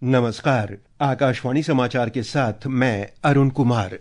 नमस्कार। आकाशवाणी समाचार के साथ मैं अरुण कुमार।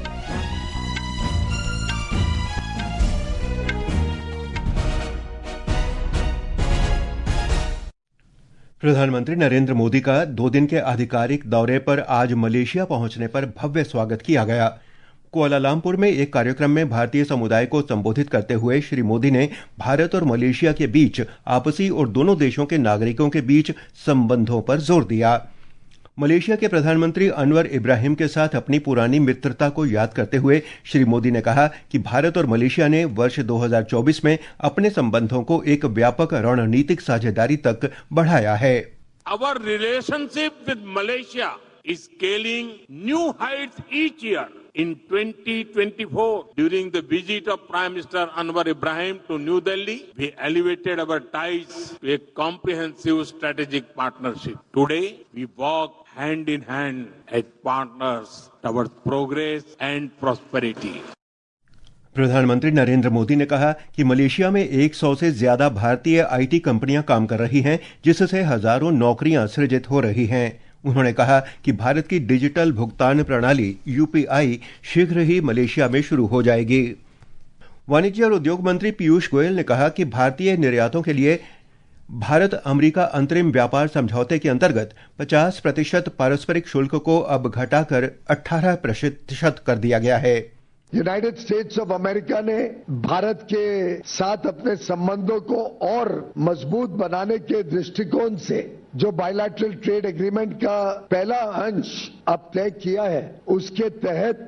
प्रधानमंत्री नरेंद्र मोदी का 2 दिन के आधिकारिक दौरे पर आज मलेशिया पहुंचने पर भव्य स्वागत किया गया। कुआलालंपुर में एक कार्यक्रम में भारतीय समुदाय को संबोधित करते हुए श्री मोदी ने भारत और मलेशिया के बीच आपसी और दोनों देशों के नागरिकों के बीच संबंधों पर जोर दिया। मलेशिया के प्रधानमंत्री अनवर इब्राहिम के साथ अपनी पुरानी मित्रता को याद करते हुए श्री मोदी ने कहा कि भारत और मलेशिया ने वर्ष 2024 में अपने संबंधों को एक व्यापक रणनीतिक साझेदारी तक बढ़ाया है। Our relationship with Malaysia is scaling new heights each year. In 2024, during the visit of Prime Minister Anwar Ibrahim to New Delhi, we elevated our ties to a comprehensive strategic partnership. Today, we walk hand in hand as partners towards progress and prosperity. प्रधानमंत्री नरेंद्र मोदी ने कहा कि Malaysia में 100 से ज्यादा भारतीय IT कंपनियां काम कर रही हैं, जिससे हजारों नौकरियां सृजित हो रही हैं। उन्होंने कहा कि भारत की डिजिटल भुगतान प्रणाली यूपीआई शीघ्र ही मलेशिया में शुरू हो जाएगी। वाणिज्य और उद्योग मंत्री पीयूष गोयल ने कहा कि भारतीय निर्यातों के लिए भारत अमेरिका अंतरिम व्यापार समझौते के अंतर्गत 50% पारस्परिक शुल्क को अब घटाकर 18% कर दिया गया है। यूनाइटेड स्टेट्स ऑफ अमेरिका ने भारत के साथ अपने संबंधों को और मजबूत बनाने के दृष्टिकोण से जो बायलैटरल ट्रेड एग्रीमेंट का पहला अंश अब तय किया है, उसके तहत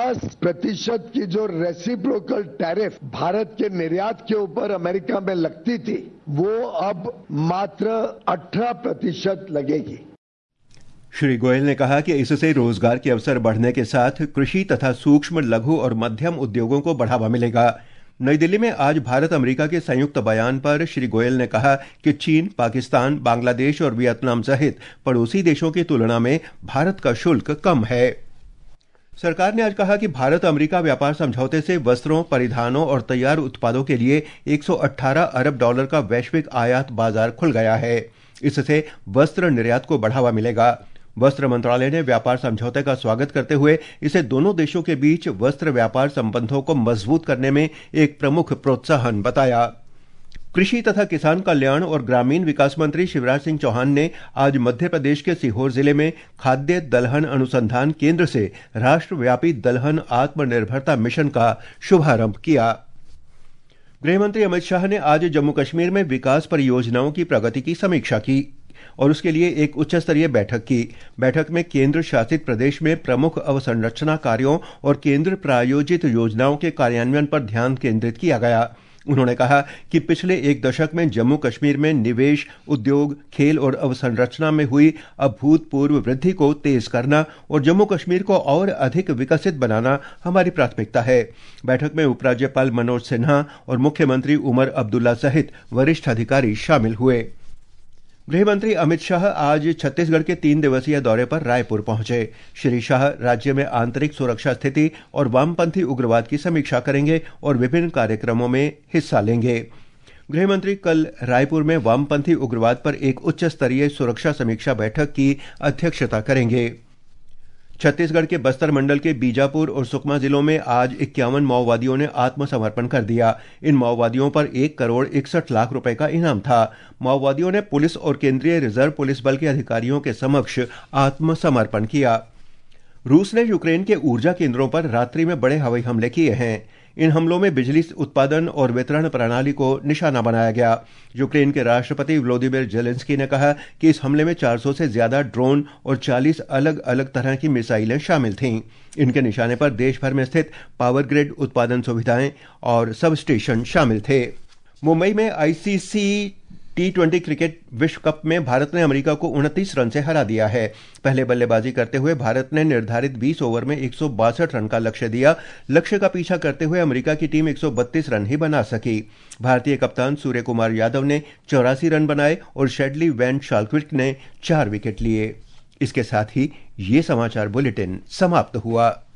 50% की जो रेसिप्रोकल टैरिफ भारत के निर्यात के ऊपर अमेरिका में लगती थी, वो अब मात्र 18% लगेगी। श्री गोयल ने कहा कि इससे रोजगार के अवसर बढ़ने के साथ कृषि तथा सूक्ष्म, लघु और मध्यम उद्योगों को बढ़ावा मिलेगा। नई दिल्ली में आज भारत अमेरिका के संयुक्त बयान पर श्री गोयल ने कहा कि चीन, पाकिस्तान, बांग्लादेश और वियतनाम सहित पड़ोसी देशों की तुलना में भारत का शुल्क कम है। सरकार ने आज कहा कि भारत अमेरिका व्यापार समझौते से वस्त्रों, परिधानों और तैयार उत्पादों के लिए $118 अरब का वैश्विक आयात बाजार खुल गया है। इससे वस्त्र निर्यात को बढ़ावा मिलेगा। वस्त्र मंत्रालय ने व्यापार समझौते का स्वागत करते हुए इसे दोनों देशों के बीच वस्त्र व्यापार संबंधों को मजबूत करने में एक प्रमुख प्रोत्साहन बताया। कृषि तथा किसान कल्याण और ग्रामीण विकास मंत्री शिवराज सिंह चौहान ने आज मध्य प्रदेश के सीहोर जिले में खाद्य दलहन अनुसंधान केंद्र से राष्ट्रव्यापी दलहन आत्मनिर्भरता मिशन का शुभारंभ किया। गृहमंत्री अमित शाह ने आज जम्मू कश्मीर में विकास परियोजनाओं की प्रगति की समीक्षा की और उसके लिए एक उच्च स्तरीय बैठक की। बैठक में केंद्र शासित प्रदेश में प्रमुख अवसंरचना कार्यों और केंद्र प्रायोजित योजनाओं के कार्यान्वयन पर ध्यान केंद्रित किया गया। उन्होंने कहा कि पिछले एक दशक में जम्मू कश्मीर में निवेश, उद्योग, खेल और अवसंरचना में हुई अभूतपूर्व वृद्धि को तेज करना और जम्मू कश्मीर को और अधिक विकसित बनाना हमारी प्राथमिकता है। बैठक में उपराज्यपाल मनोज सिन्हा और मुख्यमंत्री उमर अब्दुल्ला सहित वरिष्ठ अधिकारी शामिल हुए। गृहमंत्री अमित शाह आज छत्तीसगढ़ के 3 दिवसीय दौरे पर रायपुर पहुंचे। श्री शाह राज्य में आंतरिक सुरक्षा स्थिति और वामपंथी उग्रवाद की समीक्षा करेंगे और विभिन्न कार्यक्रमों में हिस्सा लेंगे। गृहमंत्री कल रायपुर में वामपंथी उग्रवाद पर एक उच्च स्तरीय सुरक्षा समीक्षा बैठक की अध्यक्षता करेंगे। छत्तीसगढ़ के बस्तर मंडल के बीजापुर और सुकमा जिलों में आज 51 माओवादियों ने आत्मसमर्पण कर दिया। इन माओवादियों पर 1,61,00,000 रुपए का इनाम था। माओवादियों ने पुलिस और केंद्रीय रिजर्व पुलिस बल के अधिकारियों के समक्ष आत्मसमर्पण किया। रूस ने यूक्रेन के ऊर्जा केंद्रों पर रात्रि में बड़े हवाई हमले किए हैं। इन हमलों में बिजली उत्पादन और वितरण प्रणाली को निशाना बनाया गया। यूक्रेन के राष्ट्रपति व्लादिमीर जेलेंस्की ने कहा कि इस हमले में 400 से ज्यादा ड्रोन और 40 अलग अलग तरह की मिसाइलें शामिल थीं। इनके निशाने पर देश भर में स्थित पावर ग्रिड, उत्पादन सुविधाएं और सब स्टेशन शामिल थे। मुंबई में आईसीसी T20 क्रिकेट विश्व कप में भारत ने अमेरिका को 29 रन से हरा दिया है। पहले बल्लेबाजी करते हुए भारत ने निर्धारित 20 ओवर में 162 रन का लक्ष्य दिया। लक्ष्य का पीछा करते हुए अमेरिका की टीम 132 रन ही बना सकी। भारतीय कप्तान सूर्य कुमार यादव ने 84 रन बनाए और शेडली वैन शाल्क्विट ने 4 विकेट लिए। इसके साथ ही ये समाचार बुलेटिन समाप्त हुआ।